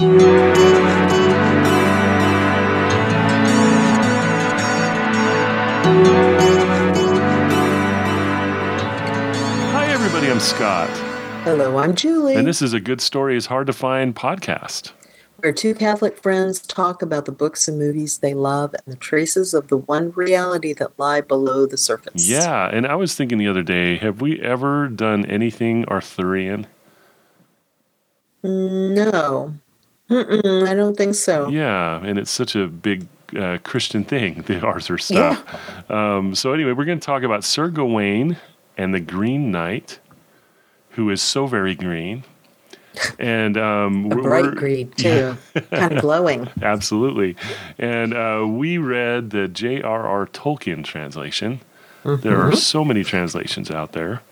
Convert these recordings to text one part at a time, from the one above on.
Hi, everybody. I'm Scott. Hello, I'm Julie. And this is a Good Story is Hard to Find podcast. Where two Catholic friends talk about the books and movies they love and the traces of the one reality that lie below the surface. Yeah, and I was thinking the other day, have we ever done anything Arthurian? No. I don't think so. Yeah, and it's such a big Christian thing, the Arthur stuff. Yeah. So anyway, we're going to talk about Sir Gawain and the Green Knight, who is so very green. And bright green, too. Kind of glowing. Absolutely. And we read the J.R.R. Tolkien translation. Mm-hmm. There are so many translations out there.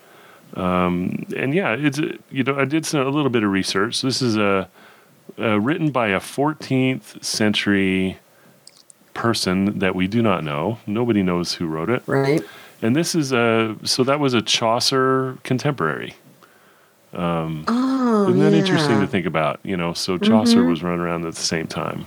And yeah, it's I did a little bit of research. This is written by a 14th century person that we do not know. Nobody knows who wrote it. Right. And this is so that was a Chaucer contemporary. Isn't that interesting to think about? So Chaucer was running around at the same time.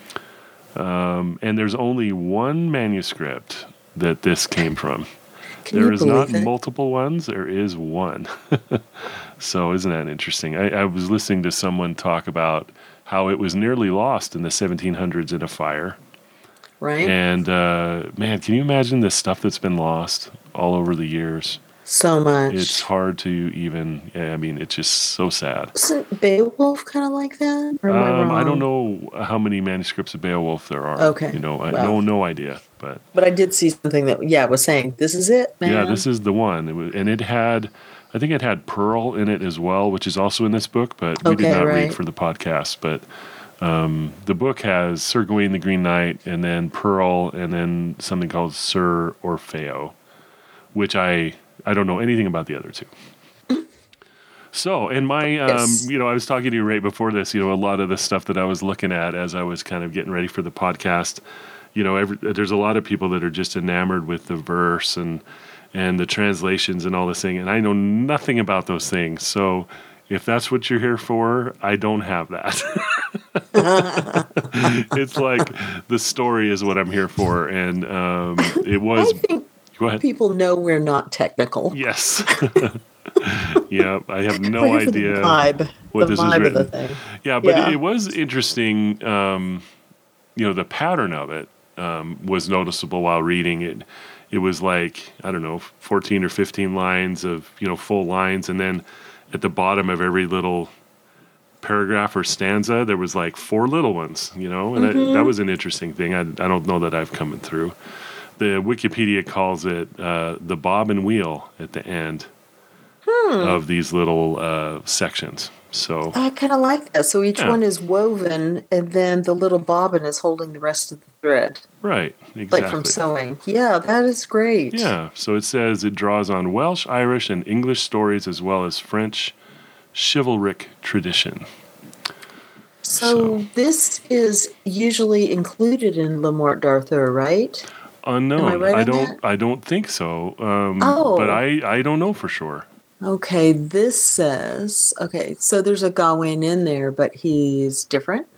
And there's only one manuscript that this came from. There is not multiple ones. There is one. So isn't that interesting? I was listening to someone talk about how it was nearly lost in the 1700s in a fire. Right. And man, can you imagine the stuff that's been lost all over the years? So much. It's hard to even, it's just so sad. Isn't Beowulf kind of like that? Or am I wrong? I don't know how many manuscripts of Beowulf there are. Okay. No idea. But I did see something that, was saying, this is it, man. Yeah, this is the one. I think it had Pearl in it as well, which is also in this book, but we did not read for the podcast. But the book has Sir Gawain the Green Knight, and then Pearl, and then something called Sir Orfeo, which I don't know anything about the other two. So, and my, I was talking to you right before this, a lot of the stuff that I was looking at as I was kind of getting ready for the podcast, there's a lot of people that are just enamored with the verse and the translations and all this thing, and I know nothing about those things. So if that's what you're here for, I don't have that. It's like the story is what I'm here for, and it was... Go ahead. People know we're not technical. Yes. Yeah, I have no idea what this is written. Of the thing. Yeah, but it was interesting. The pattern of it was noticeable while reading it. It was like, I don't know, 14 or 15 lines of, full lines. And then at the bottom of every little paragraph or stanza, there was like 4 little ones, and that was an interesting thing. I don't know that I've come through. The Wikipedia calls it the bob and wheel at the end of these little sections. So I kind of like that. So each one is woven, and then the little bobbin is holding the rest of the thread. Right, exactly. Like from sewing. Yeah, that is great. Yeah, so it says it draws on Welsh, Irish, and English stories as well as French chivalric tradition. So this is usually included in Le Morte d'Arthur, right? Unknown. I don't think so. But I don't know for sure. Okay, this says, so there's a Gawain in there, but he's different.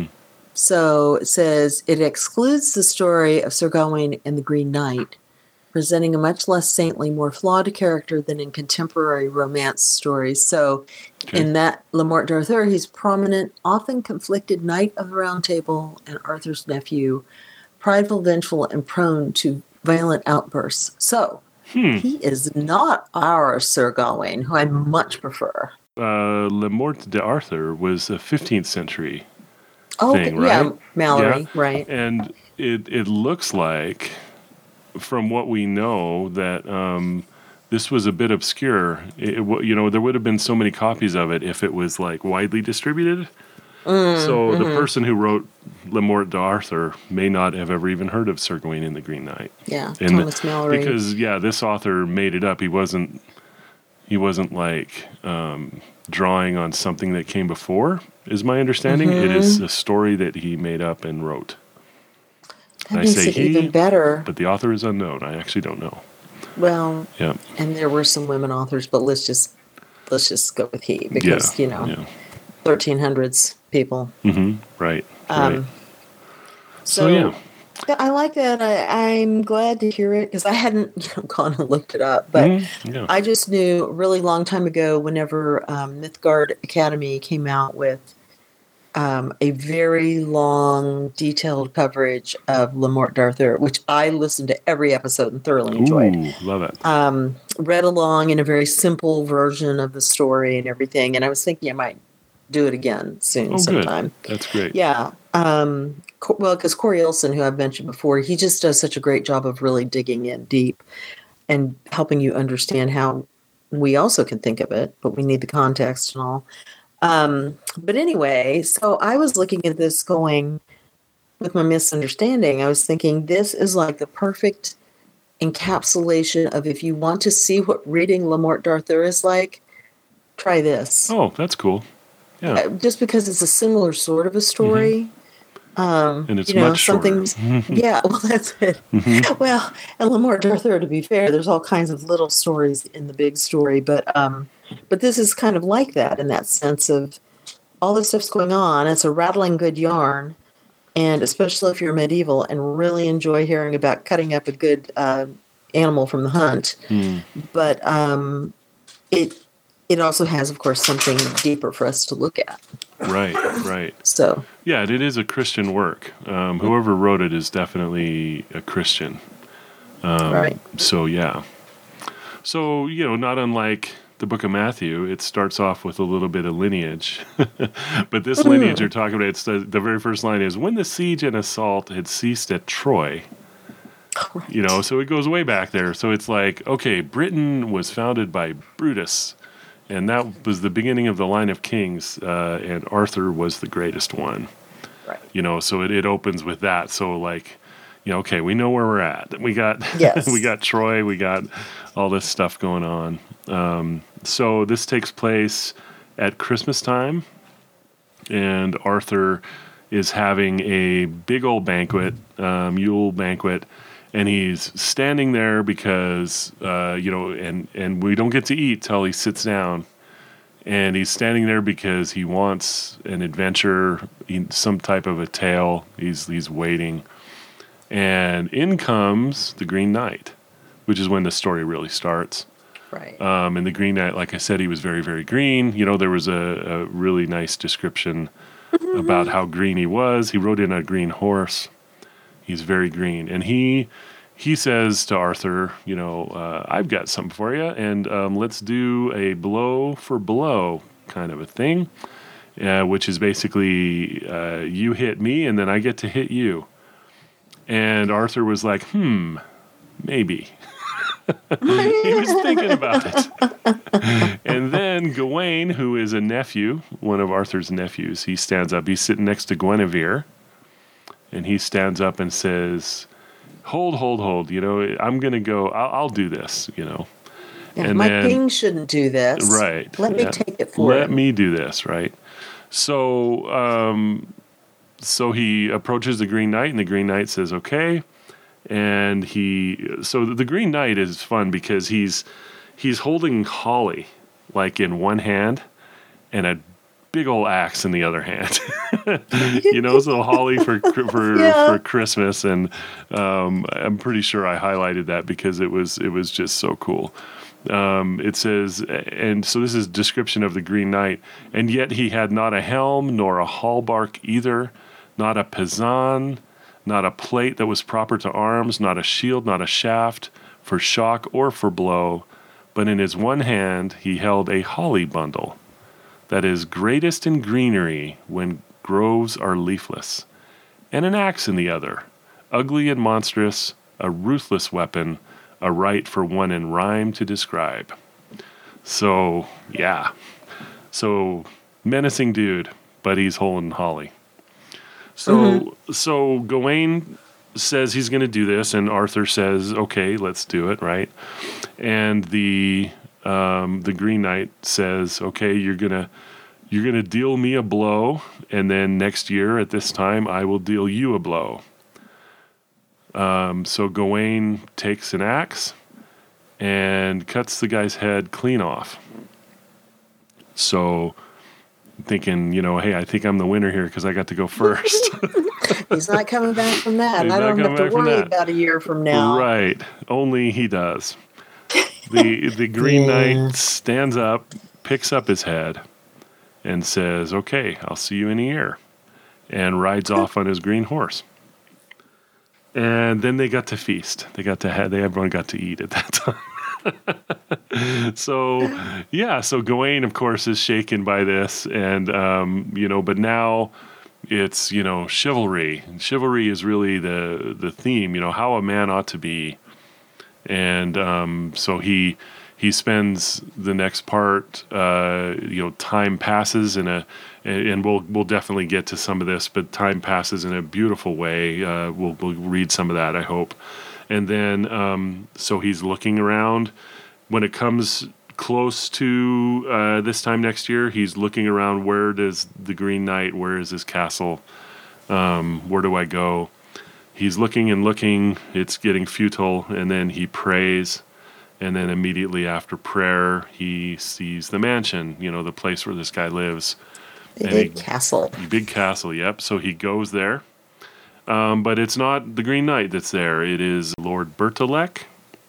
So it says, it excludes the story of Sir Gawain and the Green Knight, presenting a much less saintly, more flawed character than in contemporary romance stories. So in that Le Morte d'Arthur, he's prominent, often conflicted knight of the Round Table and Arthur's nephew, prideful, vengeful, and prone to violent outbursts. So he is not our Sir Gawain, who I much prefer. Le Morte d'Arthur was a 15th century thing, right? Yeah, Mallory, right. And it looks like, from what we know, that this was a bit obscure. There would have been so many copies of it if it was like widely distributed. So the person who wrote Le Morte d'Arthur may not have ever even heard of Sir Gawain and the Green Knight. Yeah, Thomas Mallory. Because this author made it up. He wasn't like drawing on something that came before, is my understanding. It is a story that he made up and wrote. That makes it even better. But the author is unknown. I actually don't know. Well, yeah. And there were some women authors, but let's just go with he, because 1300s. people. Right. Um, so yeah. I like that. I'm glad to hear it because I hadn't gone and looked it up, but Yeah. I just knew a really long time ago whenever Mythgard Academy came out with a very long, detailed coverage of Le Morte d'Arthur, which I listened to every episode and thoroughly enjoyed. Ooh, love it. Read along in a very simple version of the story and everything, and I was thinking I might do it again soon, sometime. Good. That's great. Yeah. Well, because Corey Olson, who I've mentioned before, he just does such a great job of really digging in deep and helping you understand how we also can think of it, but we need the context and all. But anyway, so I was looking at this going with my misunderstanding. I was thinking this is like the perfect encapsulation of if you want to see what reading Le Morte d'Arthur is like, try this. Oh, that's cool. Yeah. Just because it's a similar sort of a story. And it's much shorter. Yeah, well, that's it. Well, and Le Morte d'Arthur, to be fair, there's all kinds of little stories in the big story, but this is kind of like that in that sense of all this stuff's going on. It's a rattling good yarn, and especially if you're medieval and really enjoy hearing about cutting up a good animal from the hunt. But it also has, of course, something deeper for us to look at. Right. So yeah, it is a Christian work. Whoever wrote it is definitely a Christian. Right. So yeah. So not unlike the Book of Matthew, it starts off with a little bit of lineage. But this lineage you're talking about, it's the very first line is when the siege and assault had ceased at Troy. Right. So it goes way back there. So it's like, okay, Britain was founded by Brutus. And that was the beginning of the line of kings, and Arthur was the greatest one. Right. So it opens with that. So like, okay, we know where we're at. We got we got Troy, we got all this stuff going on. So this takes place at Christmas time, and Arthur is having a big old banquet, Yule banquet. And he's standing there because, and we don't get to eat till he sits down. And he's standing there because he wants an adventure, some type of a tale. He's waiting. And in comes the Green Knight, which is when the story really starts. Right. And the Green Knight, like I said, he was very, very green. There was a really nice description about how green he was. He rode in a green horse. He's very green. And he says to Arthur, I've got something for you, and let's do a blow for blow kind of a thing, which is basically you hit me, and then I get to hit you. And Arthur was like, maybe. He was thinking about it. And then Gawain, who is a nephew, one of Arthur's nephews, he stands up. He's sitting next to Guinevere. And he stands up and says, hold. I'm going to go. I'll do this, Yeah, and my king shouldn't do this. Right. Let me take it for him. Let me do this, right? So, so he approaches the Green Knight, and the Green Knight says, okay. And so the Green Knight is fun because he's holding holly, like in one hand, and a big old axe in the other hand. So holly for Christmas, and I'm pretty sure I highlighted that because it was just so cool. It says, and so this is a description of the Green Knight, and yet he had not a helm nor a hauberk either, not a pezan, not a plate that was proper to arms, not a shield, not a shaft for shock or for blow, but in his one hand he held a holly bundle that is greatest in greenery when groves are leafless, and an axe in the other, ugly and monstrous, a ruthless weapon, a right for one in rhyme to describe. So, yeah. So, menacing dude, but he's holding holly. So Gawain says he's going to do this, and Arthur says, okay, let's do it, right? And the Green Knight says, okay, you're gonna deal me a blow, and then next year at this time I will deal you a blow. So Gawain takes an axe and cuts the guy's head clean off. So thinking, hey, I think I'm the winner here because I got to go first. He's not coming back from that. He's I don't have to worry about a year from now. Right. Only he does. The Green Knight stands up, picks up his head, and says, "Okay, I'll see you in a year," and rides off on his green horse. And then they got to feast. Everyone got to eat at that time. So Gawain, of course, is shaken by this, and but now it's chivalry. Chivalry is really the theme. How a man ought to be, and so he spends the next part. Time passes and we'll definitely get to some of this, but time passes in a beautiful way. We'll read some of that, I hope. And then, so he's looking around. When it comes close to this time next year, he's looking around. Where does the Green Knight? Where is his castle? Where do I go? He's looking and looking. It's getting futile, and then he prays. And then immediately after prayer, he sees the mansion. The place where this guy lives. Big castle. Big castle. Yep. So he goes there. But it's not the Green Knight that's there. It is Lord Bertilac,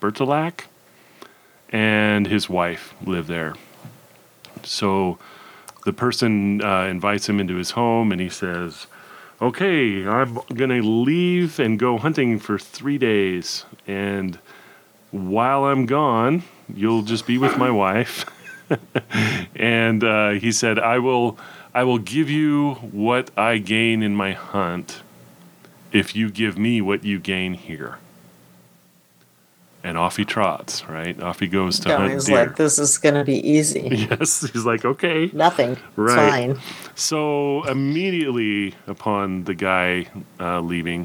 and his wife live there. So the person invites him into his home, and he says, "Okay, I'm going to leave and go hunting for 3 days. And while I'm gone, you'll just be with my wife." And he said, I will give you what I gain in my hunt if you give me what you gain here. And off he trots, right? Off he goes to hunt He's deer. like, this is going to be easy. Yes, he's like, okay. Nothing. Right. Fine. So immediately upon the guy leaving,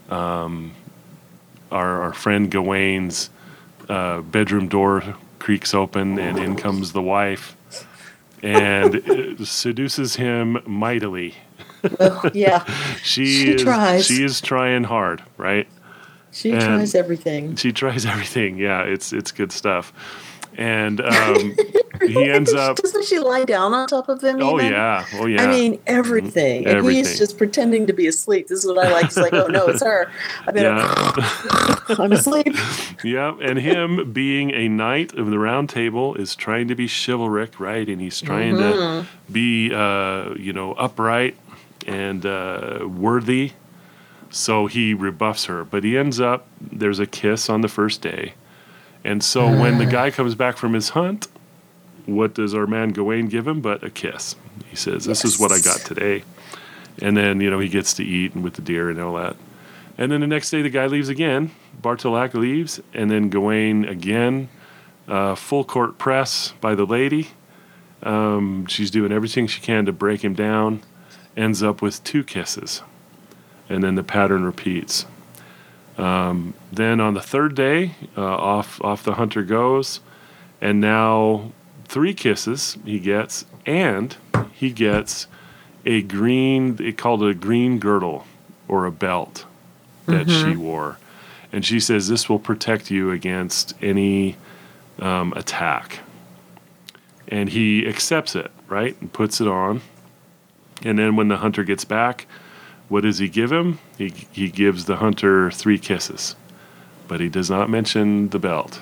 our friend Gawain's bedroom door creaks open, and in comes the wife, and seduces him mightily. Well, yeah. She tries. She is trying hard, right? She tries everything. She tries everything. Yeah, it's good stuff. And he ends up. Doesn't she lie down on top of him? Oh even? Yeah. Oh yeah. I mean, everything. And he's just pretending to be asleep. This is what I like. He's like, oh no, it's her. I mean, I'm asleep. Yeah, and him being a knight of the Round Table is trying to be chivalric, right? And he's trying to be, upright and worthy. So he rebuffs her, but he ends up. There's a kiss on the first day. And so when the guy comes back from his hunt, what does our man Gawain give him but a kiss? He says, this is what I got today. And then, he gets to eat and with the deer and all that. And then the next day the guy leaves again. Bertilac leaves. And then Gawain again, full court press by the lady. She's doing everything she can to break him down. Ends up with 2 kisses. And then the pattern repeats. Then on the third day, off the hunter goes, and now 3 kisses he gets, and he gets a green, they called it a green girdle or a belt that she wore. And she says, this will protect you against any attack. And he accepts it, right, and puts it on. And then when the hunter gets back, what does he give him? He gives the hunter 3 kisses, but he does not mention the belt.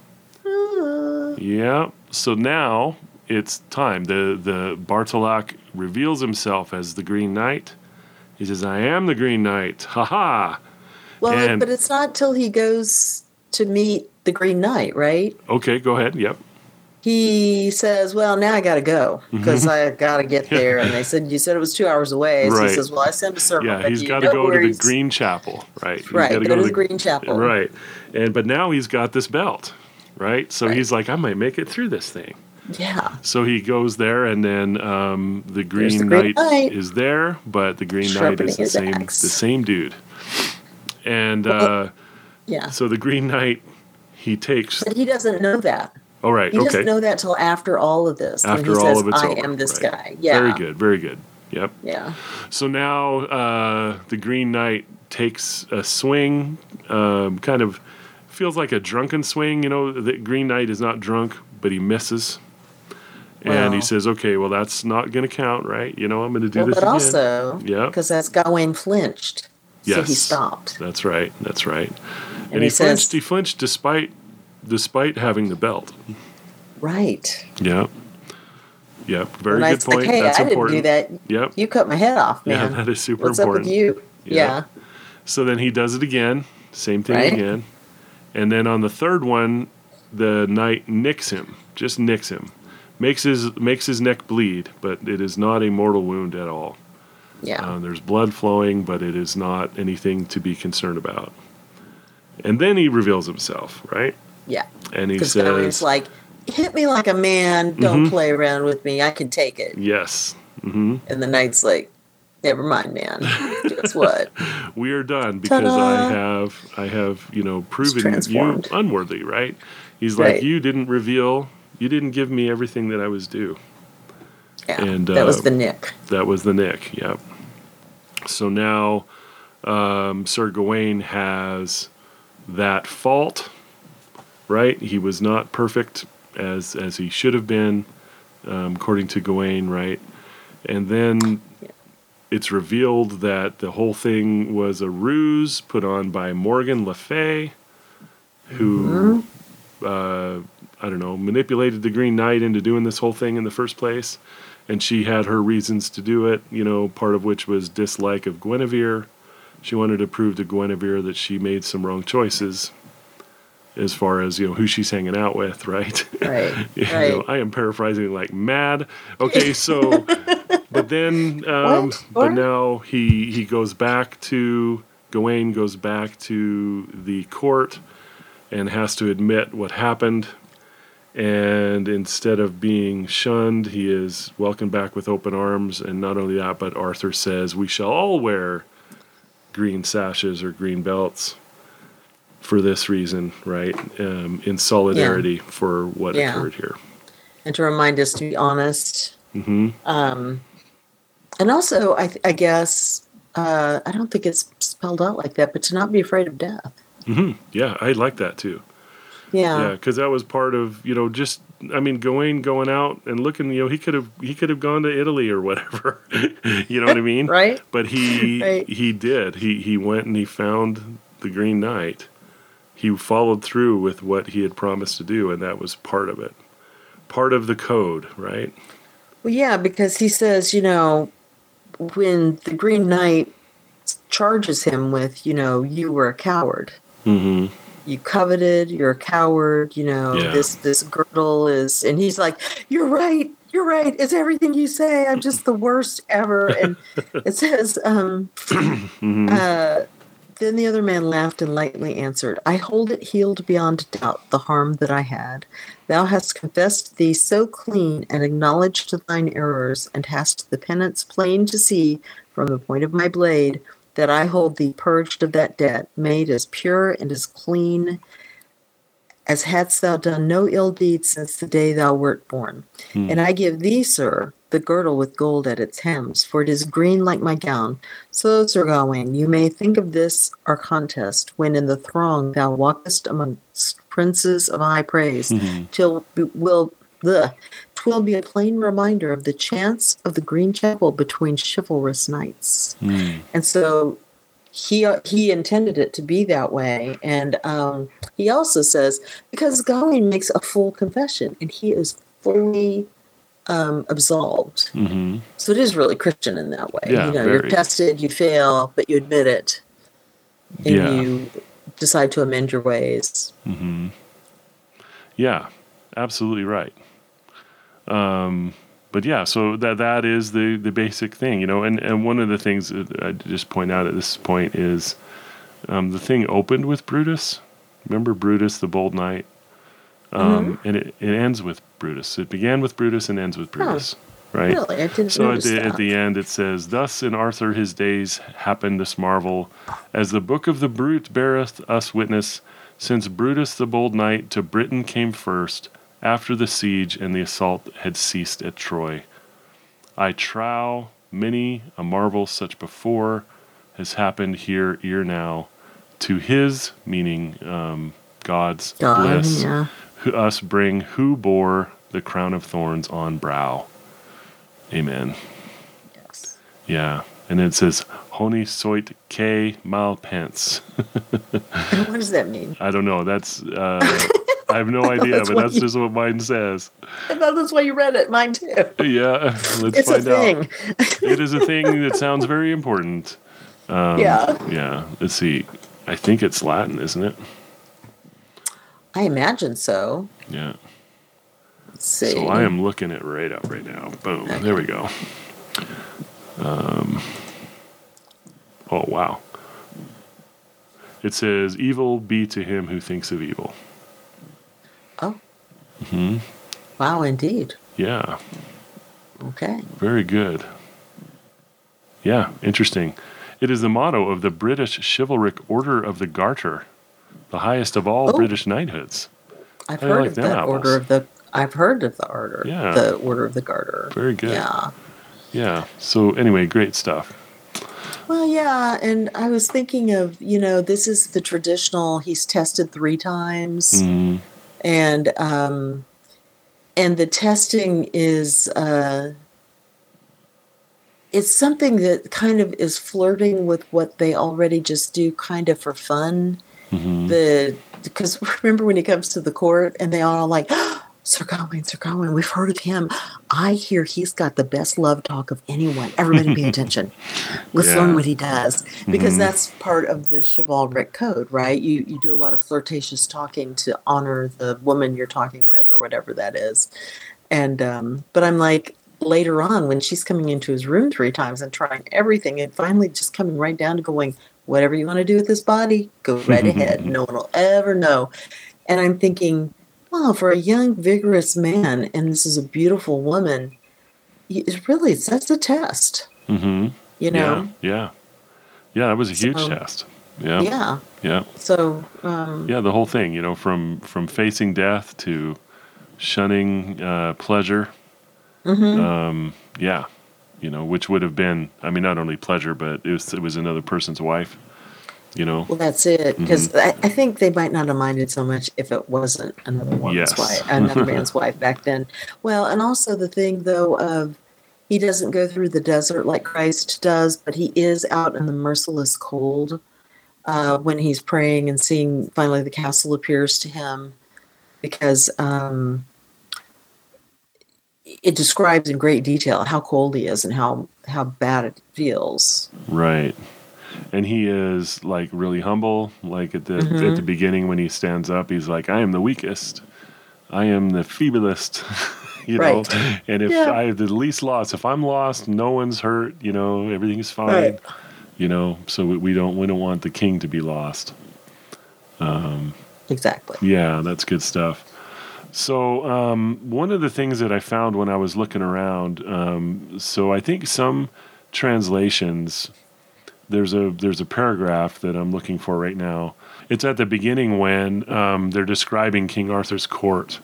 Yeah. So now it's time. The Bertilac reveals himself as the Green Knight. He says, "I am the Green Knight. Ha ha." Well, but it's not till he goes to meet the Green Knight, right? Okay, go ahead. Yep. He says, well, now I got to go because I got to get there. And they said, you said it was 2 hours away. So right. he says, well, I sent a servant. Yeah, he's got to go to the Green Chapel, right? Right, go to the Green Chapel. Right. But now he's got this belt, right? So he's like, I might make it through this thing. Yeah. So he goes there, and then the Green Knight is there, but the Green Knight is the same dude. And so the Green Knight, he takes... But he doesn't know that. Oh, right. He doesn't know that till after all of this. After when he all says, of it's I over. am this right. guy. Yeah. Very good. Very good. Yep. Yeah. So now the Green Knight takes a swing, kind of feels like a drunken swing. The Green Knight is not drunk, but he misses. And he says, okay, well, that's not going to count, right? I'm going to do this but again. Also, because that's Gawain flinched, so he stopped. That's right. And he flinched despite having the belt. Right. Yep. Very good point. Like, hey, that's important. Didn't do that. Yep. You cut my head off, man. Yeah, that is super What's important. What's up with you? Yeah. So then he does it again. Same thing again. And then on the third one, the knight nicks him. Just nicks him. Makes his neck bleed, but it is not a mortal wound at all. Yeah. There's blood flowing, but it is not anything to be concerned about. And then he reveals himself, right? Yeah. And he says, Gawain's like, hit me like a man. Don't play around with me. I can take it. Yes. And the knight's like, never mind, man. Guess what? We are done because Ta-da! I have proven you unworthy, right? He's like, you didn't give me everything that I was due. Yeah, and that was the nick. That was the nick, yep. So now Sir Gawain has that fault, right? He was not perfect as he should have been, according to Gawain, right? And then it's revealed that the whole thing was a ruse put on by Morgan Le Fay, who, manipulated the Green Knight into doing this whole thing in the first place. And she had her reasons to do it, part of which was dislike of Guinevere. She wanted to prove to Guinevere that she made some wrong choices as far as, who she's hanging out with, right? Right. I am paraphrasing like mad. Okay, so, but then, but now Gawain goes back to the court and has to admit what happened. And instead of being shunned, he is welcomed back with open arms. And not only that, but Arthur says, we shall all wear green sashes or green belts for this reason, right? In solidarity for what occurred here. And to remind us to be honest. Mm-hmm. And also, I guess, I don't think it's spelled out like that, but to not be afraid of death. Mm-hmm. Yeah, I like that too. Yeah, because that was part of Gawain going out and looking. He could have gone to Italy or whatever. You know what I mean? Right. But he did. He went and he found the Green Knight. He followed through with what he had promised to do, and that was part of it. Part of the code, right? Well, yeah, because he says, when the Green Knight charges him with, you were a coward. Mm-hmm. You coveted, you're a coward, this girdle is, and he's like, you're right, it's everything you say, I'm just the worst ever. And it says, then the other man laughed and lightly answered, I hold it healed beyond doubt, the harm that I had. Thou hast confessed thee so clean and acknowledged thine errors, and hast the penance plain to see from the point of my blade, that I hold thee purged of that debt, made as pure and as clean as hadst thou done no ill deed since the day thou wert born. And I give thee, sir, the girdle with gold at its hems, for it is green like my gown. So, Sir Gawain, you may think of this our contest, when in the throng thou walkest amongst princes of high praise, twill be a plain reminder of the chance of the Green Chapel between chivalrous knights. And so he intended it to be that way. And he also says, because Gawain makes a full confession and he is fully absolved. Mm-hmm. So it is really Christian in that way. Yeah, you're tested, you fail, but you admit it. And you decide to amend your ways. Mm-hmm. Yeah, absolutely right. But yeah, so that is the basic thing, and one of the things that I just point out at this point is the thing opened with Brutus. Remember Brutus, the bold knight? And it ends with Brutus. It began with Brutus and ends with Brutus, right? Really? I didn't so notice that. At the end it says, thus in Arthur his days happened this marvel, as the book of the Brute beareth us witness, since Brutus the bold knight to Britain came first, after the siege and the assault had ceased at Troy. I trow many a marvel such before has happened here ere now, to his, meaning God's bliss, us bring who bore the crown of thorns on brow. Amen. Yes. Yeah. And then it says, Honi soit que mal pense. And what does that mean? I don't know. That's, I have no idea, but that's just what mine says. I thought that's why you read it. Mine too. Yeah. Let's find out. It is a thing that sounds very important. Yeah. Let's see. I think it's Latin, isn't it? I imagine so. Yeah. Let's see. So I am looking it right up right now. Boom. Okay. There we go. Oh, wow. It says, evil be to him who thinks of evil. Oh. Mm-hmm. Wow, indeed. Yeah. Okay. Very good. Yeah, interesting. It is the motto of the British chivalric Order of the Garter, the highest of all British knighthoods. I've heard of that order of the. I've heard of the order. Yeah. The Order of the Garter. Very good. Yeah. Yeah. So anyway, great stuff. Well, yeah, and I was thinking of, this is the traditional. He's tested 3 times, and the testing is. It's something that kind of is flirting with what they already just do kind of for fun. Because remember when he comes to the court and they all are like, Sir Gawain, we've heard of him. I hear he's got the best love talk of anyone. Everybody pay attention. Let's learn what he does. Because that's part of the chivalric code, right? You do a lot of flirtatious talking to honor the woman you're talking with or whatever that is. And but I'm like, later on when she's coming into his room 3 times and trying everything and finally just coming right down to going, whatever you want to do with this body, go right ahead. No one will ever know. And I'm thinking, wow, for a young, vigorous man, and this is a beautiful woman, that's a test. You know? Yeah. Yeah, that was a huge test. Yeah. So, the whole thing, from facing death to shunning pleasure. Which would have been, not only pleasure, but it was another person's wife, Well, that's it. Because I think they might not have minded so much if it wasn't another woman's wife, another man's wife back then. Well, and also the thing, though, of he doesn't go through the desert like Christ does, but he is out in the merciless cold when he's praying and seeing finally the castle appears to him because it describes in great detail how cold he is and how bad it feels. Right. And he is like really humble. Like at the beginning when he stands up, he's like, I am the weakest. I am the feeblest, know. And if I have the least loss, if I'm lost, no one's hurt, everything's fine. So we don't want the king to be lost. Exactly. Yeah, that's good stuff. So one of the things that I found when I was looking around, so I think some translations, there's a paragraph that I'm looking for right now. It's at the beginning when they're describing King Arthur's court.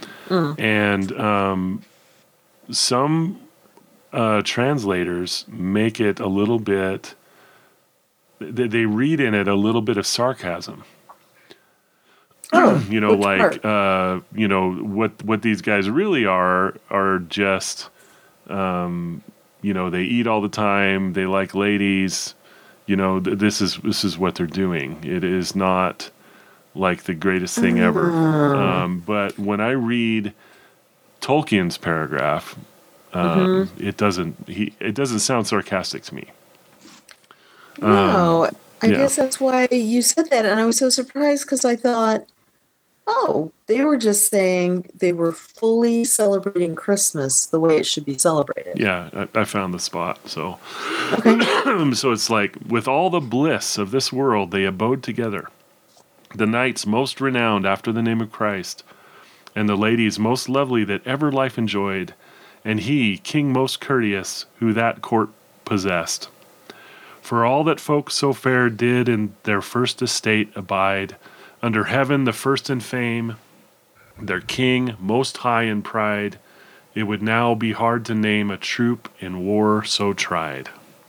And some translators make it a little bit, they read in it a little bit of sarcasm. What these guys really are just, they eat all the time. They like ladies, this is what they're doing. It is not like the greatest thing ever. But when I read Tolkien's paragraph, it doesn't sound sarcastic to me. No, I guess that's why you said that. And I was so surprised because I thought, they were just saying they were fully celebrating Christmas the way it should be celebrated. Yeah, I found the spot. So, so it's like, with all the bliss of this world, they abode together. The knights most renowned after the name of Christ, and the ladies most lovely that ever life enjoyed, and he, king most courteous, who that court possessed. For all that folk so fair did in their first estate abide, under heaven the first in fame, their king most high in pride, it would now be hard to name a troop in war so tried.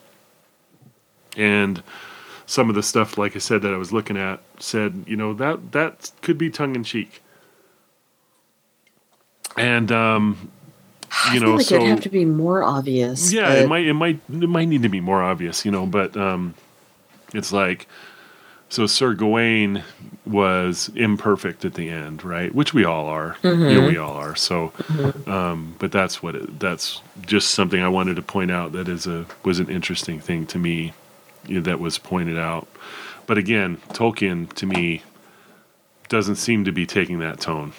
And some of the stuff, like I said, that I was looking at said, that could be tongue in cheek. And I feel like it'd have to be more obvious. Yeah, it might need to be more obvious, but it's like, so Sir Gawain was imperfect at the end, right? Which we all are. We all are. So, but that's just something I wanted to point out that was an interesting thing to me, that was pointed out. But again, Tolkien to me doesn't seem to be taking that tone.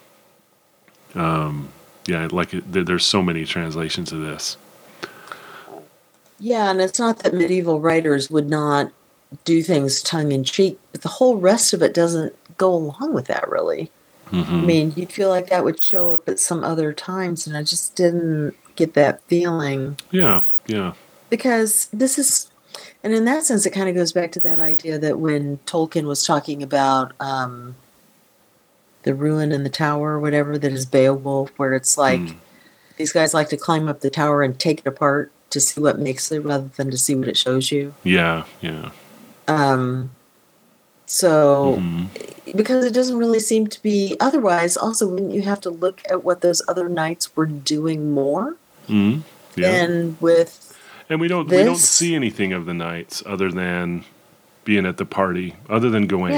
There's so many translations of this. Yeah, and it's not that medieval writers would not do things tongue in cheek, but the whole rest of it doesn't go along with that, really. I mean, you'd feel like that would show up at some other times, and I just didn't get that feeling. Yeah. Because this is, and in that sense, it kind of goes back to that idea that when Tolkien was talking about the ruin in the tower or whatever that is Beowulf, where it's like these guys like to climb up the tower and take it apart to see what makes it rather than to see what it shows you. Yeah. So, because it doesn't really seem to be otherwise, also, wouldn't you have to look at what those other knights were doing more than with And we don't see anything of the knights other than being at the party, other than Gawain.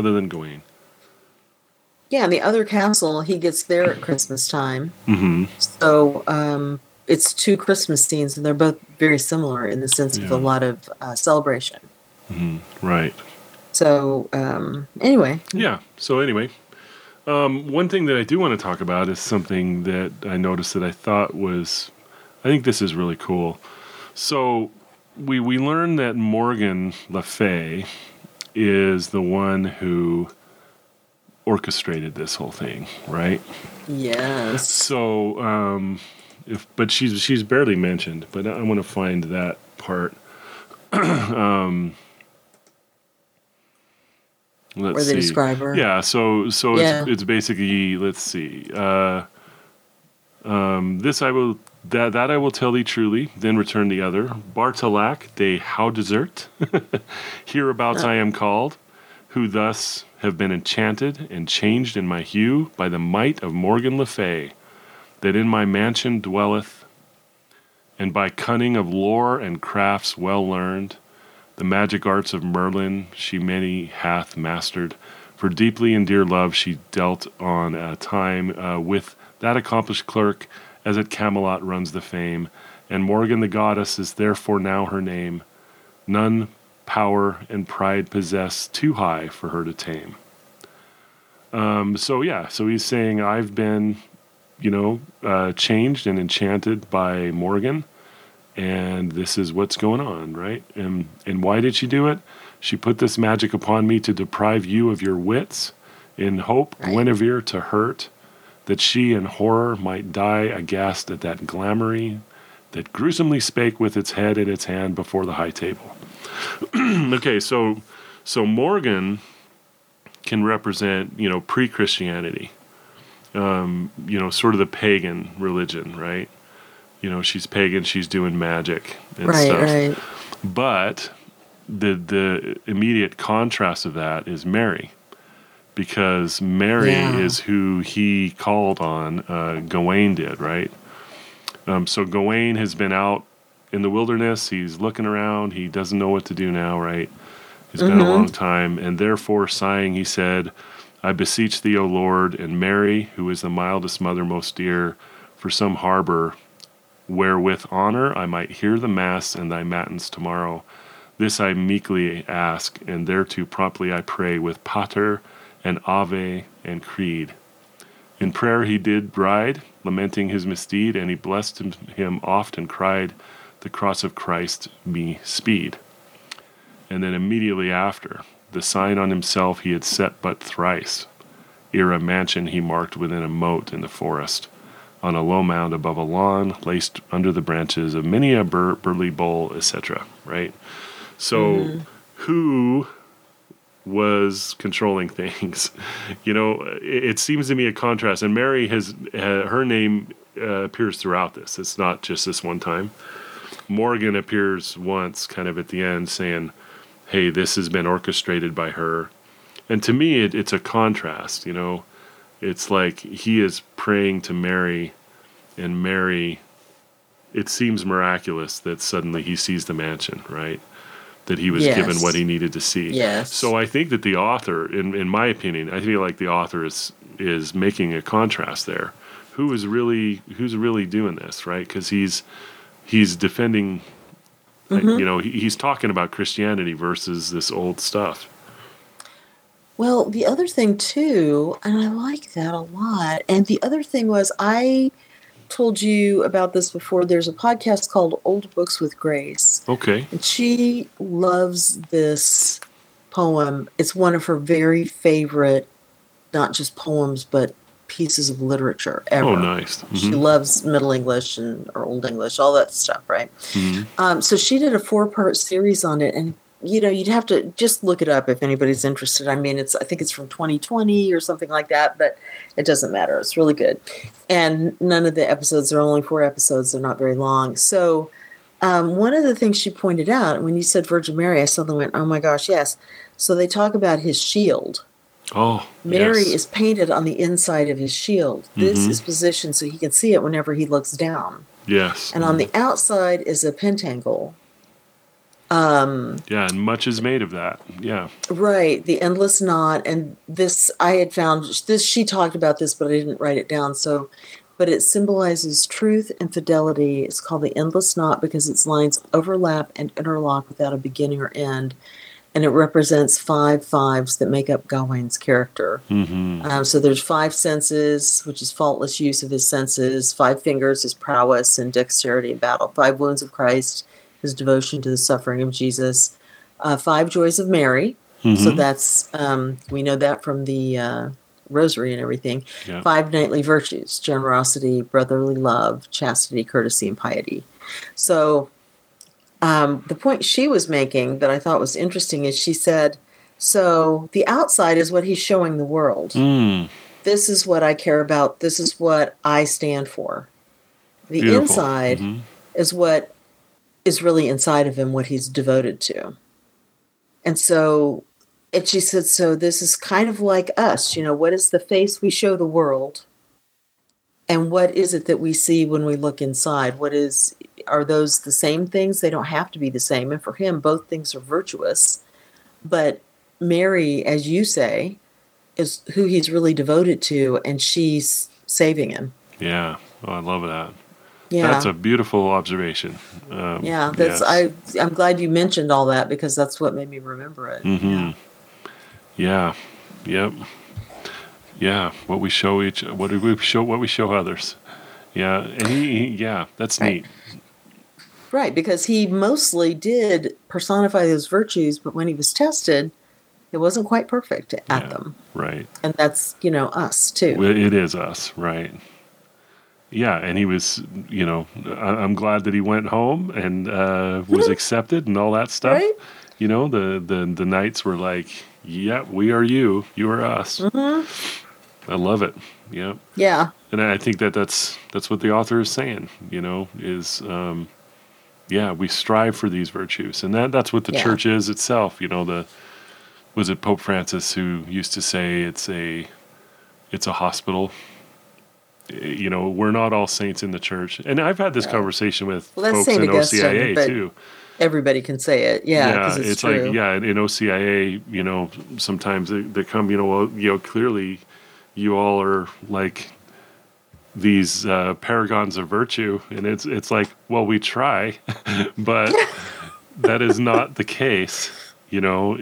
Yeah, and the other castle, he gets there at Christmas time. So it's two Christmas scenes, and they're both very similar in the sense of a lot of celebration. Right. So anyway. Yeah. So anyway, one thing that I do want to talk about is something that I noticed that I think this is really cool. So we learned that Morgan Le Fay is the one who orchestrated this whole thing, right? Yes. So, but she's barely mentioned, but I want to find that part. Let's see. Describe her. Yeah. So it's basically, let's see. This I will. That I will tell thee truly, then return the other. Bartalac de how desert. Hereabouts I am called, who thus have been enchanted and changed in my hue by the might of Morgan Le Fay, that in my mansion dwelleth, and by cunning of lore and crafts well learned, the magic arts of Merlin she many hath mastered, for deeply in dear love she dealt on a time with that accomplished clerk, as at Camelot runs the fame, and Morgan the goddess is therefore now her name. None power and pride possess too high for her to tame. So he's saying, I've been, changed and enchanted by Morgan, and this is what's going on, right? And why did she do it? She put this magic upon me to deprive you of your wits, in hope Guinevere to hurt, that she in horror might die aghast at that glamoury that gruesomely spake with its head in its hand before the high table. Okay, so Morgan can represent, pre-Christianity, sort of the pagan religion, right? She's pagan, she's doing magic and stuff. Right. But the immediate contrast of that is Mary. Because Mary is who he called on, Gawain did, right? So Gawain has been out in the wilderness. He's looking around. He doesn't know what to do now, right? It's been a long time. And therefore, sighing, he said, I beseech thee, O Lord, and Mary, who is the mildest mother most dear, for some harbor wherewith honor I might hear the mass and thy matins tomorrow. This I meekly ask, and thereto promptly I pray with Pater and Ave and Creed. In prayer he did ride, lamenting his misdeed, and he blessed him oft and cried, the cross of Christ me speed. And then immediately after, the sign on himself he had set but thrice, ere a mansion he marked within a moat in the forest, on a low mound above a lawn, laced under the branches of many a burly bole, etc. Right? So, who was controlling things? It seems to me a contrast. And Mary her name appears throughout this. It's not just this one time. Morgan appears once, kind of at the end, saying, hey, this has been orchestrated by her. And to me, it's a contrast, it's like he is praying to Mary, and Mary, it seems miraculous that suddenly he sees the mansion, right? That he was given what he needed to see. Yes. So I think that the author, in my opinion, I feel like the author is making a contrast there. Who's really doing this, right? Because he's defending, he's talking about Christianity versus this old stuff. Well, the other thing too, and I like that a lot. And the other thing was, I told you about this before. There's a podcast called Old Books with Grace. Okay. And she loves this poem. It's one of her very favorite, not just poems, but pieces of literature ever. Oh, nice. Mm-hmm. She loves Middle English or Old English, all that stuff, right? Mm-hmm. So she did a 4-part series on it, and you'd have to just look it up if anybody's interested. I mean, I think it's from 2020 or something like that, but it doesn't matter. It's really good. And none of the episodes, there are only 4 episodes. They're not very long. So one of the things she pointed out, when you said Virgin Mary, I suddenly went, oh my gosh, yes. So they talk about his shield. Oh, Mary yes. is painted on the inside of his shield. This is positioned so he can see it whenever he looks down. Yes. And on the outside is a pentangle. Yeah, and much is made of that. Yeah. Right, the endless knot. And this, I had found, she talked about this, but I didn't write it down. But it symbolizes truth and fidelity. It's called the endless knot because its lines overlap and interlock without a beginning or end. And it represents 5 fives that make up Gawain's character. Mm-hmm. So there's 5 senses, which is faultless use of his senses. 5 fingers, his prowess and dexterity in battle. 5 wounds of Christ, his devotion to the suffering of Jesus. 5 joys of Mary. Mm-hmm. So that's, we know that from the rosary and everything. Yeah. 5 knightly virtues: generosity, brotherly love, chastity, courtesy, and piety. So the point she was making that I thought was interesting is she said, so the outside is what he's showing the world. This is what I care about. This is what I stand for. The Beautiful. Inside is what is really inside of him, what he's devoted to. And so, and she said, so this is kind of like us, what is the face we show the world? And what is it that we see when we look inside? Are those the same things? They don't have to be the same. And for him, both things are virtuous. But Mary, as you say, is who he's really devoted to, and she's saving him. Yeah. Oh, I love that. Yeah. That's a beautiful observation. Yeah, that's yes. I'm glad you mentioned all that because that's what made me remember it. Mm-hmm. Yeah. Yep. Yeah. What we show what we show others. Yeah. And that's neat. Right, because he mostly did personify those virtues, but when he was tested, it wasn't quite perfect at them. Right. And that's, us too. It is us, right. Yeah, and he was, I'm glad that he went home and was accepted and all that stuff. Right. The knights were like, yeah, we are you. You are us. Mm-hmm. I love it. Yeah. Yeah. And I think that's what the author is saying, is, we strive for these virtues. And that's what the church is itself. Was it Pope Francis who used to say it's a hospital? We're not all saints in the church. And I've had this conversation with folks in OCIA too. Everybody can say it. Yeah, it's true. Like, in OCIA, sometimes they come, clearly you all are like these paragons of virtue. And it's like, well, we try, but that is not the case. We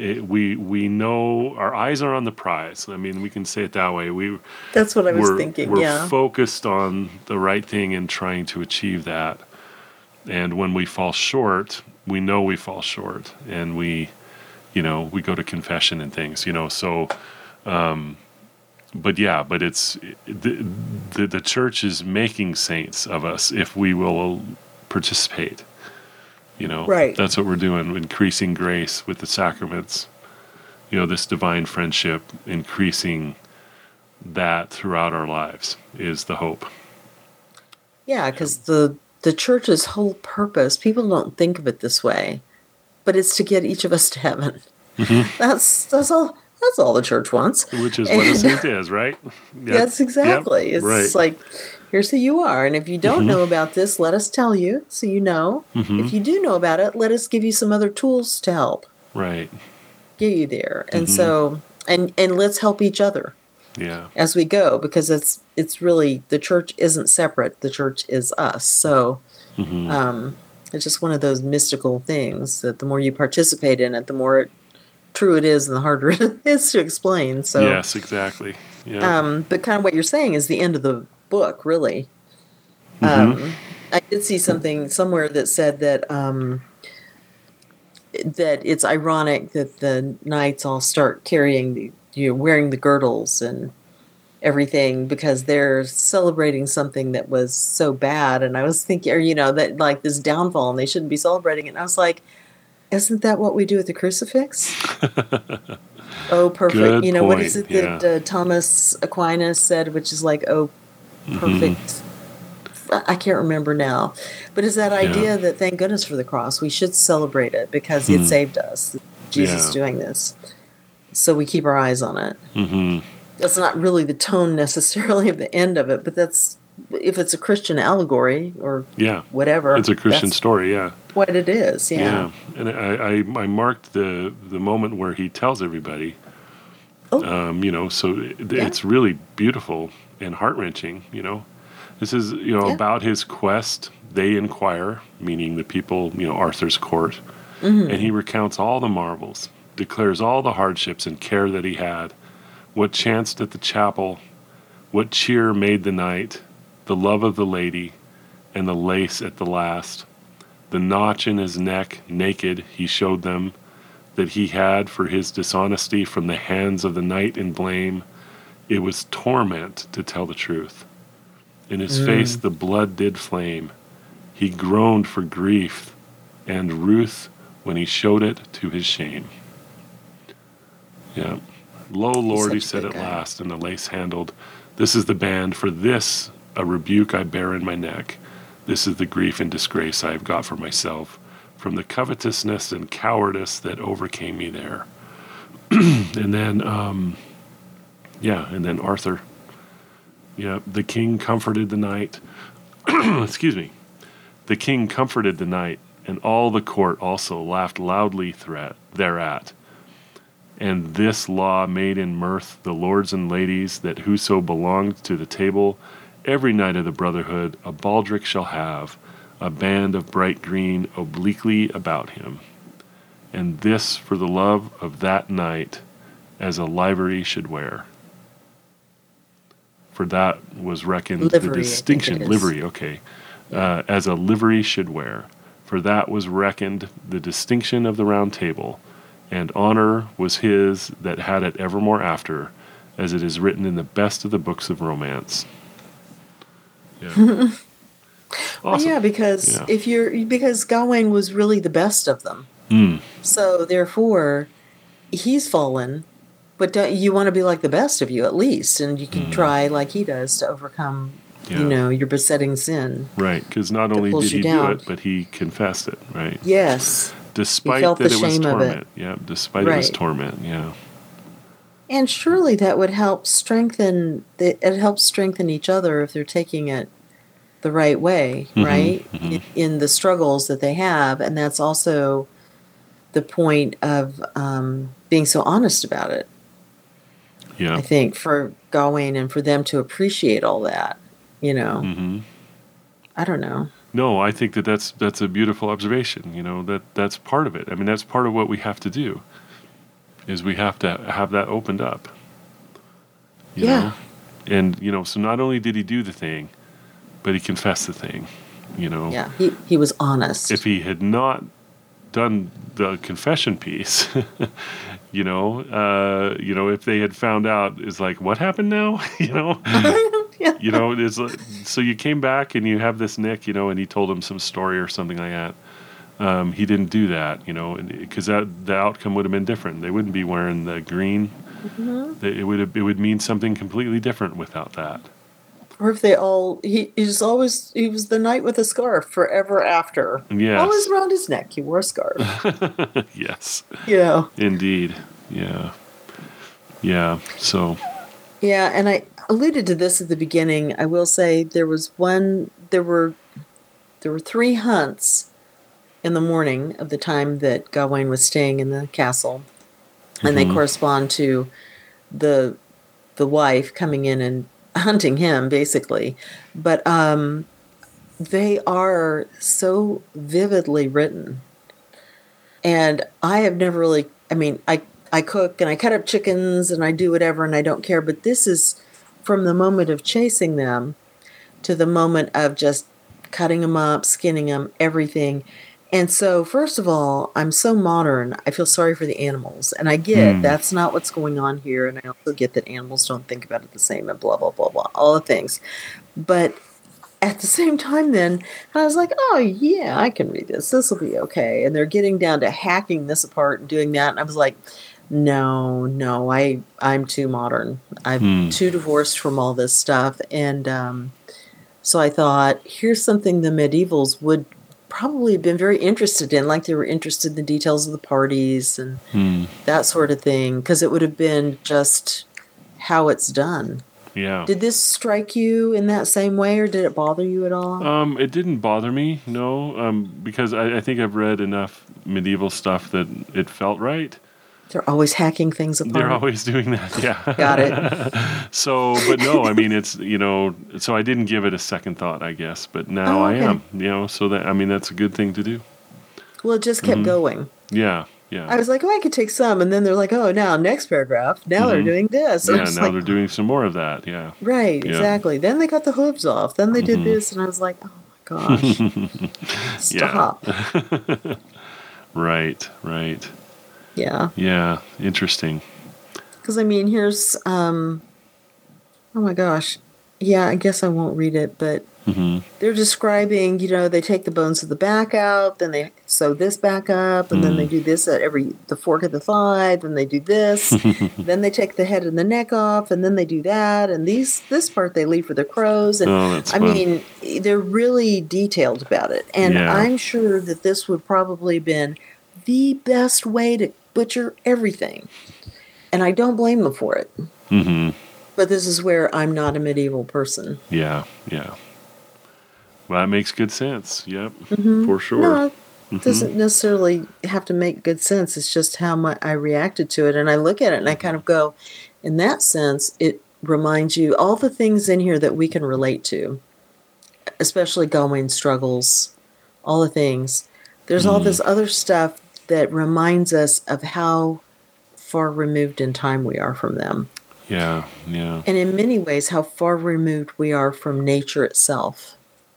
know our eyes are on the prize. I mean, we can say it that way. That's what I was thinking. We're focused on the right thing and trying to achieve that. And when we fall short, we know we fall short, and we go to confession and things. So, but it's the church is making saints of us if we will participate. Right. That's what we're doing, increasing grace with the sacraments, this divine friendship, increasing that throughout our lives is the hope. Yeah, because the church's whole purpose, people don't think of it this way, but it's to get each of us to heaven. Mm-hmm. That's That's all the church wants. Which is what a saint is, right? Yep. That's exactly. Yep. It's right. like, here's who you are. And if you don't know about this, let us tell you so you know. If you do know about it, let us give you some other tools to help Right. get you there. And so, and let's help each other. Yeah. As we go, because it's really, the church isn't separate. The church is us. So it's just one of those mystical things that the more you participate in it, the more true it is and the harder it is to explain. So yes, exactly. Yeah. but kind of what you're saying is the end of the book, really. I did see something somewhere that said that that it's ironic that the knights all start carrying wearing the girdles and everything because they're celebrating something that was so bad. And I was thinking, or, that like this downfall and they shouldn't be celebrating it. And I was like, isn't that what we do with the crucifix? Oh, perfect. Good What point. is it that Thomas Aquinas said, which is like, oh, perfect. I can't remember now. But it's that idea that thank goodness for the cross. We should celebrate it because it saved us. Jesus doing this. So we keep our eyes on it. That's not really the tone necessarily of the end of it, but that's, if it's a Christian allegory or whatever. It's a Christian story, yeah. What it is, Yeah. And I marked the moment where he tells everybody, so it's really beautiful and heart-wrenching, This is, about his quest. They inquire, meaning the people, Arthur's court. And he recounts all the marvels, declares all the hardships and care that he had, what chanced at the chapel, what cheer made the night, the love of the lady, and the lace at the last. The notch in his neck, naked, he showed them, that he had for his dishonesty from the hands of the knight in blame. It was torment to tell the truth. In his face the blood did flame. He groaned for grief and ruth when he showed it to his shame. Yeah. Lo, Lord, he said at last, and the lace handled, this is the band, for this a rebuke I bear in my neck. This is the grief and disgrace I have got for myself, from the covetousness and cowardice that overcame me there. And then, and then Arthur. Yeah, the king comforted the knight. Excuse me. The king comforted the knight, and all the court also laughed loudly thereat. And this law made in mirth the lords and ladies, that whoso belonged to the table, every knight of the brotherhood, a baldric shall have, a band of bright green obliquely about him. And this for the love of that knight, as a livery should wear. For that was reckoned livery, the distinction, livery, okay, as a livery should wear. For that was reckoned the distinction of the round table, and honor was his that had it evermore after, as it is written in the best of the books of romance. Yeah. Awesome. Well, yeah, because because Gawain was really the best of them. So therefore, he's fallen, but you want to be like the best of you at least, and you can try like he does to overcome, your besetting sin. Right, because not only did he do it, but he confessed it. Right. Yes. Despite that it was torment. Yeah, despite it was torment, yeah. And surely that would help strengthen, it helps strengthen each other if they're taking it the right way, right? In the struggles that they have. And that's also the point of being so honest about it. Yeah. I think for Gawain and for them to appreciate all that, I don't know. No, I think that's a beautiful observation. That's part of it. I mean, that's part of what we have to do. Is we have to have that opened up. You know? And so not only did he do the thing, but he confessed the thing. Yeah, he was honest. If he had not done the confession piece, if they had found out, it's like, what happened now? It's like, so you came back and you have this Nick, and he told him some story or something like that. He didn't do that, because the outcome would have been different. They wouldn't be wearing the green. It would mean something completely different without that. Or if he was the knight with a scarf forever after. Yes. Always around his neck, he wore a scarf. Yes. Yeah. Indeed. Yeah. Yeah. So. Yeah, and I alluded to this at the beginning. I will say there were 3 hunts in the morning of the time that Gawain was staying in the castle, and they correspond to the wife coming in and hunting him, basically. But they are so vividly written, and I have never really. I mean, I cook and I cut up chickens and I do whatever and I don't care. But this is from the moment of chasing them to the moment of just cutting them up, skinning them, everything. And so, first of all, I'm so modern. I feel sorry for the animals. And I get that's not what's going on here. And I also get that animals don't think about it the same and blah, blah, blah, blah, all the things. But at the same time, then I was like, oh, yeah, I can read this. This will be okay. And they're getting down to hacking this apart and doing that. And I was like, no, I'm too modern. I'm too divorced from all this stuff. And so I thought, here's something the medievals would probably have been very interested in, like they were interested in the details of the parties and that sort of thing, because it would have been just how it's done. Yeah. Did this strike you in that same way, or did it bother you at all? It didn't bother me, no, because I think I've read enough medieval stuff that it felt right. They're always hacking things apart. They're always doing that, yeah. Got it. So, but no, I mean, it's, so I didn't give it a second thought, I guess, but now I am, so that, I mean, that's a good thing to do. Well, it just kept going. Yeah. I was like, oh, I could take some. And then they're like, oh, now, next paragraph. Now they're doing this. Yeah, now they're doing some more of that. Yeah. Right, exactly. Then they got the hooves off. Then they did this. And I was like, oh, my gosh. Stop. Right. Yeah. Yeah, interesting. Because, I mean, here's, oh, my gosh. Yeah, I guess I won't read it, but they're describing, they take the bones of the back out, then they sew this back up, and then they do this at the fork of the thigh, then they do this, then they take the head and the neck off, and then they do that, and this part they leave for the crows. And that's fun. mean, they're really detailed about it. And I'm sure that this would probably been the best way to butcher everything. And I don't blame them for it. But this is where I'm not a medieval person. Yeah. Well, that makes good sense. Yep, for sure. No, it doesn't necessarily have to make good sense. It's just how I reacted to it. And I look at it and I kind of go, in that sense, it reminds you all the things in here that we can relate to, especially Gawain's struggles, all the things. There's all this other stuff that reminds us of how far removed in time we are from them. Yeah. And in many ways, how far removed we are from nature itself.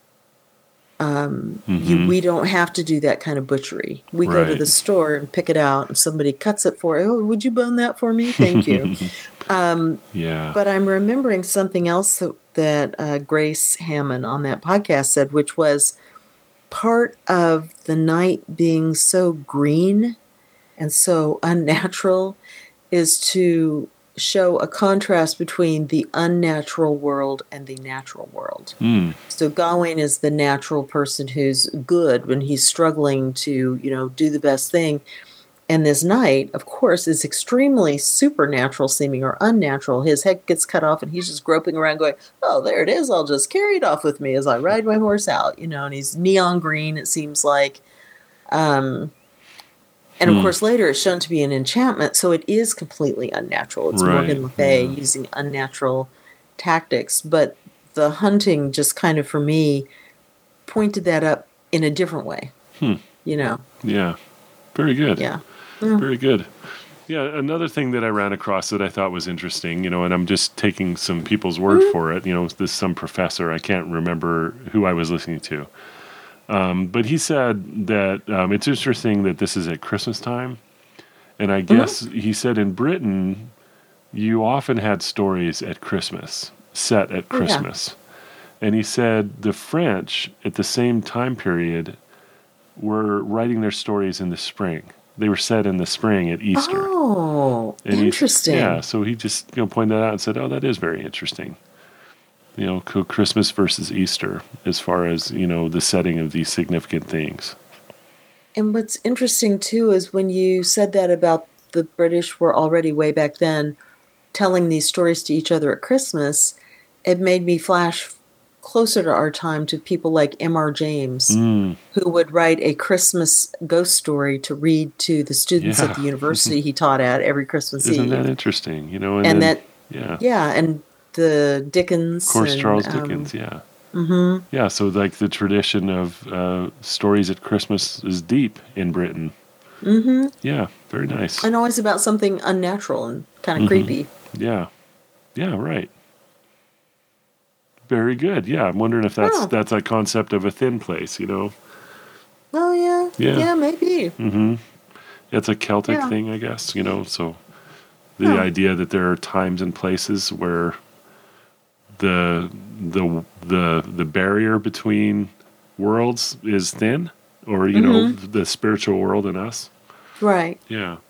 We don't have to do that kind of butchery. We go to the store and pick it out, and somebody cuts it for, oh, would you bone that for me? Thank you. But I'm remembering something else that Grace Hammond on that podcast said, which was part of the night being so green and so unnatural is to show a contrast between the unnatural world and the natural world. So Gawain is the natural person who's good when he's struggling to, do the best thing. And this knight, of course, is extremely supernatural seeming or unnatural. His head gets cut off and he's just groping around going, oh, there it is. I'll just carry it off with me as I ride my horse out, and he's neon green, it seems like. And of course, later it's shown to be an enchantment, so it is completely unnatural. It's Morgan Le Fay using unnatural tactics. But the hunting just kind of, for me, pointed that up in a different way. Yeah. Very good. Yeah. Very good. Yeah, another thing that I ran across that I thought was interesting, and I'm just taking some people's word for it. This some professor, I can't remember who I was listening to. But he said that it's interesting that this is at Christmas time. And I guess he said in Britain, you often had stories at Christmas, set at Christmas. And he said the French at the same time period were writing their stories in the spring. They were set in the spring at Easter. Oh, and interesting. So he just pointed that out and said, oh, that is very interesting. Christmas versus Easter as far as, the setting of these significant things. And what's interesting, too, is when you said that about the British were already way back then telling these stories to each other at Christmas, it made me flash closer to our time to people like M.R. James, who would write a Christmas ghost story to read to the students at the university he taught at every Christmas Eve. Isn't that interesting? You know, and the Dickens. Of course, Charles Dickens, yeah. Mm-hmm. Yeah, so like the tradition of stories at Christmas is deep in Britain. Mm-hmm. Yeah, very nice. And always about something unnatural and kind of creepy. Yeah. Yeah, right. Very good. Yeah, I'm wondering if that's a concept of a thin place, you know? Oh, yeah. Yeah, maybe. Mm-hmm. It's a Celtic thing, I guess, you know? So the idea that there are times and places where the barrier between worlds is thin, or, you know, the spiritual world and us. Right. Yeah.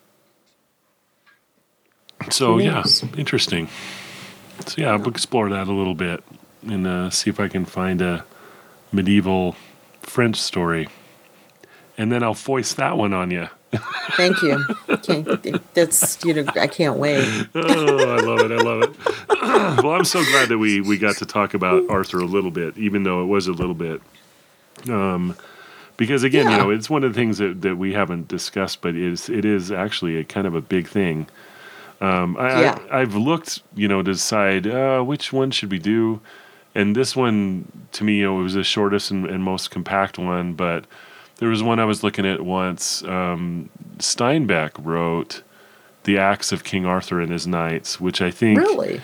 So, interesting. So, I'll explore that a little bit and see if I can find a medieval French story. And then I'll foist that one on you. Thank you. That's, I can't wait. Oh, I love it. Well, I'm so glad that we got to talk about Arthur a little bit, even though it was a little bit. Because, again, you know, it's one of the things that we haven't discussed, but it is actually a kind of a big thing. I've looked, you know, to decide which one should we do, and this one to me, you know, it was the shortest and most compact one. But there was one I was looking at once. Steinbeck wrote "The Acts of King Arthur and His Knights," which I think, really,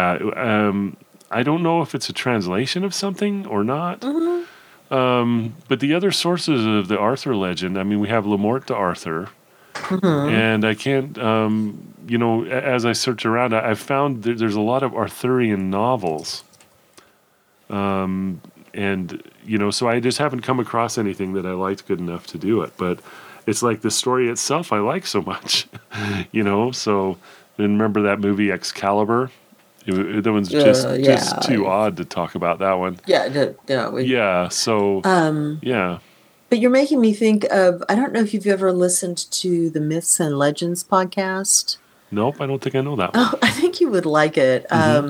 I don't know if it's a translation of something or not. But the other sources of the Arthur legend, I mean, we have Le Morte d'Arthur. And I can't, you know, as I search around, I've found there's a lot of Arthurian novels. And, you know, so I just haven't come across anything that I liked good enough to do it. But it's like the story itself I like so much, you know. So then remember that movie Excalibur? That one's just too odd to talk about that one. Yeah. But you're making me think of, I don't know if you've ever listened to the Myths and Legends podcast. Nope, I don't think I know that one. Oh, I think you would like it.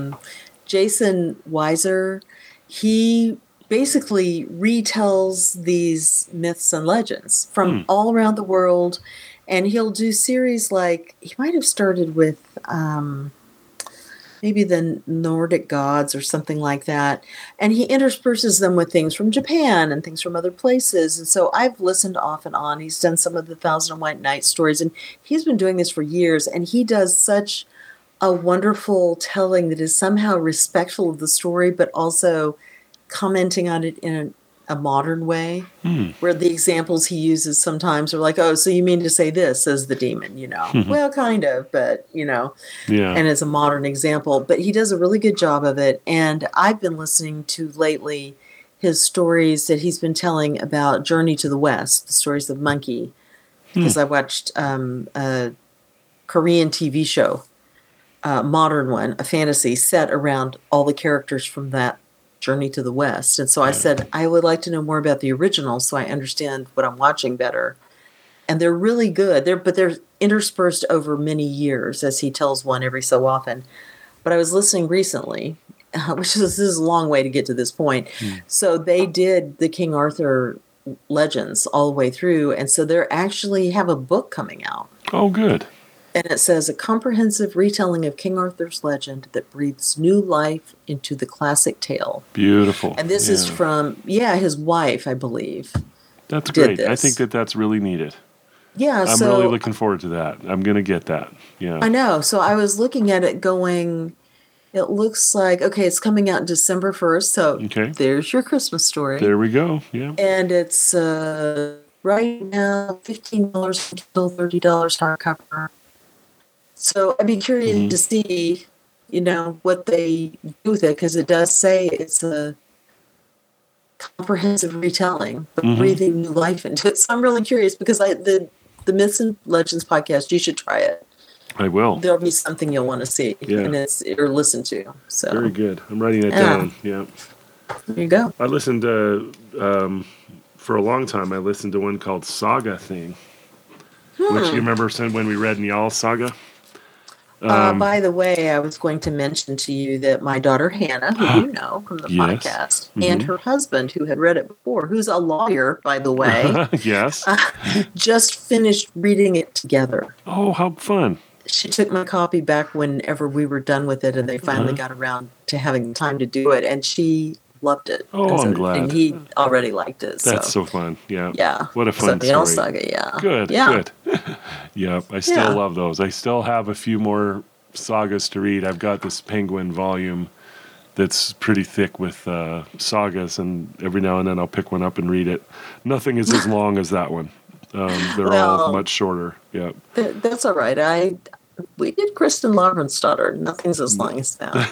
Jason Weiser, he basically retells these myths and legends from all around the world. And he'll do series like, he might have started with maybe the Nordic gods or something like that. And he intersperses them with things from Japan and things from other places. And so I've listened off and on. He's done some of the Thousand and White Nights stories, and he's been doing this for years. And he does such a wonderful telling that is somehow respectful of the story, but also commenting on it in a modern way, where the examples he uses sometimes are like, oh, so you mean to say this, says the demon, you know? Well, kind of, but, you know, and it's a modern example. But he does a really good job of it. And I've been listening to lately his stories that he's been telling about Journey to the West, the stories of Monkey, because I watched a Korean TV show, modern one, a fantasy set around all the characters from that Journey to the West. And so I said, I would like to know more about the original so I understand what I'm watching better. And they're really good. But they're interspersed over many years, as he tells one every so often. But I was listening recently, which this is a long way to get to this point. So they did the King Arthur legends all the way through. And so they actually have a book coming out. Oh, good. And it says, a comprehensive retelling of King Arthur's legend that breathes new life into the classic tale. Beautiful. And this is from, his wife, I believe. That's great. I think that's really needed. Yeah, I'm really looking forward to that. I'm going to get that. Yeah. I know. So I was looking at it going, it looks like, okay, it's coming out December 1st. So there's your Christmas story. There we go. Yeah. And it's right now $15 until $30 hardcover. So I'd be curious to see, you know, what they do with it, because it does say it's a comprehensive retelling, but breathing new life into it. So I'm really curious, because the Myths and Legends podcast, you should try it. I will. There'll be something you'll want to see and or listen to. So very good. I'm writing it down. Yeah. There you go. I listened to for a long time. I listened to one called Saga Thing, which you remember when we read Njal Saga. By the way, I was going to mention to you that my daughter Hannah, who you know from the Yes. podcast, and her husband, who had read it before, who's a lawyer, by the way, Yes. just finished reading it together. Oh, how fun. She took my copy back whenever we were done with it, and they finally got around to having time to do it, and she loved it. Oh, I'm glad. And he already liked it. That's so fun. Yeah. Yeah. What a fun Neil story. Saga, yeah. Good. Yeah. Good. Yep. I still love those. I still have a few more sagas to read. I've got this Penguin volume that's pretty thick with sagas, and every now and then I'll pick one up and read it. Nothing is as long as that one. They're all much shorter. Yeah. That's all right. We did Kristen Lavransdatter. Nothing's as long as that.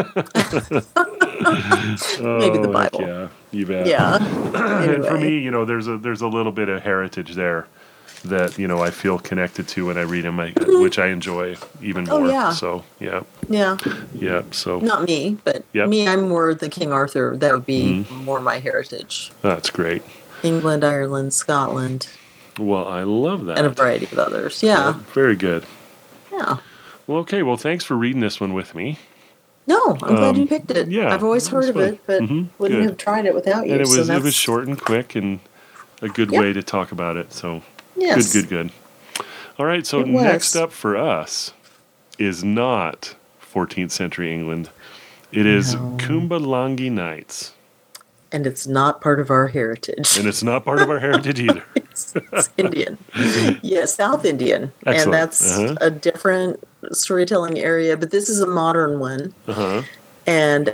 Maybe the Bible. Yeah, you bet. Yeah. And for me, there's a little bit of heritage there that I feel connected to when I read them, which I enjoy even more. Yeah. So yeah. So not me, but me, I'm more the King Arthur. That would be more my heritage. That's great. England, Ireland, Scotland. Well, I love that. And a variety of others. Yeah. Very good. Yeah. Well, okay. Well, thanks for reading this one with me. No, I'm glad you picked it. Yeah, I've always heard of it, but wouldn't have tried it without you. And it was short and quick and a good way to talk about it. So good. All right. So next up for us is not 14th century England. It is Kumbalangi Nights. And it's not part of our heritage. And it's not part of our heritage either. It's Indian. South Indian. Excellent. And that's a different storytelling area, but this is a modern one. And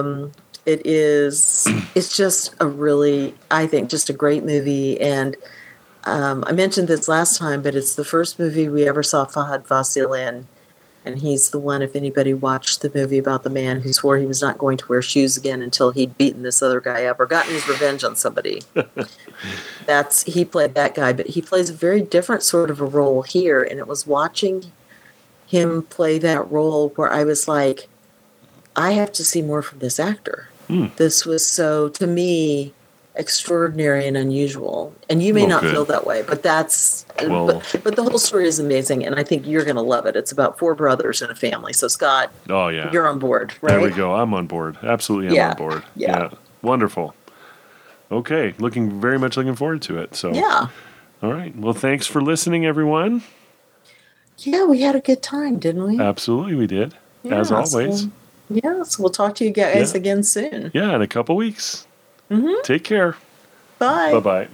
it's just I think, just a great movie. And I mentioned this last time, but it's the first movie we ever saw Fahad Fasil in. And he's the one, if anybody watched the movie about the man who swore he was not going to wear shoes again until he'd beaten this other guy up or gotten his revenge on somebody. He played that guy, but he plays a very different sort of a role here. And it was watching him play that role where I was like, I have to see more from this actor. This was so, to me, extraordinary and unusual. And you may not feel that way, but but the whole story is amazing, and I think you're going to love it. It's about 4 brothers and a family. So Scott, you're on board, right? There we go. I'm on board. Absolutely, I'm on board. Yeah. Wonderful. Okay, very much looking forward to it. So all right. Well, thanks for listening, everyone. Yeah, we had a good time, didn't we? Absolutely, we did. As always. So we'll talk to you guys again soon. Yeah, in a couple weeks. Take care. Bye. Bye-bye.